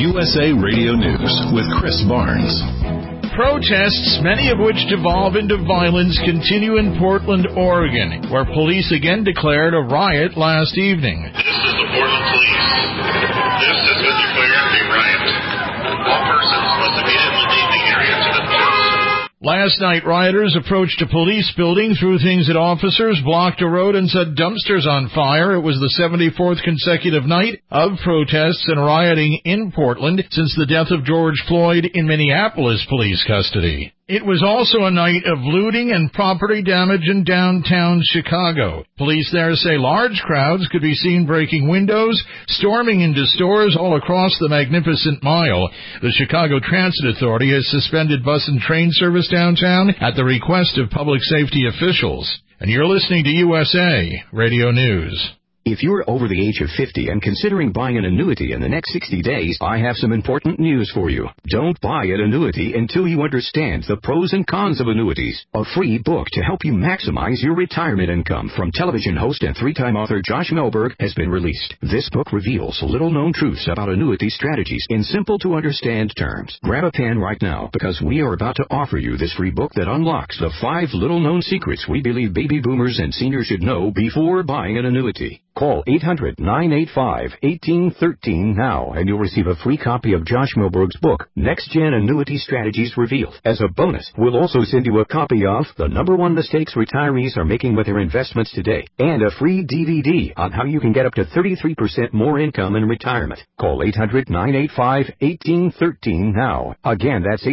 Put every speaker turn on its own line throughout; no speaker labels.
USA Radio News with Chris Barnes.
Protests, many of which devolve into violence, continue in Portland, Oregon, where police again declared a riot last evening.
This is the Portland Police. This has been declared a riot. All persons must immediately leave the area to themselves.
Last night, rioters approached a police building, threw things at officers, blocked a road, and set dumpsters on fire. It was the 74th consecutive night of protests and rioting in Portland since the death of George Floyd in Minneapolis police custody. It was also a night of looting and property damage in downtown Chicago. Police there say large crowds could be seen breaking windows, storming into stores all across the Magnificent Mile. The Chicago Transit Authority has suspended bus and train service downtown at the request of public safety officials. And you're listening to USA Radio News.
If you're over the age of 50 and considering buying an annuity in the next 60 days, I have some important news for you. Don't buy an annuity until you understand the pros and cons of annuities. A free book to help you maximize your retirement income from television host and three-time author Josh Melberg has been released. This book reveals little-known truths about annuity strategies in simple-to-understand terms. Grab a pen right now because we are about to offer you this free book that unlocks the 5 little-known secrets we believe baby boomers and seniors should know before buying an annuity. Call 800-985-1813 now, and you'll receive a free copy of Josh Melberg's book, Next Gen Annuity Strategies Revealed. As a bonus, we'll also send you a copy of The #1 Mistakes Retirees Are Making with Their Investments Today, and a free DVD on how you can get up to 33% more income in retirement. Call 800-985-1813 now. Again, that's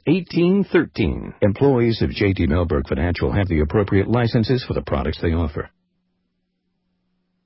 800-985-1813. Employees of J.D. Melberg Financial have the appropriate licenses for the products they offer.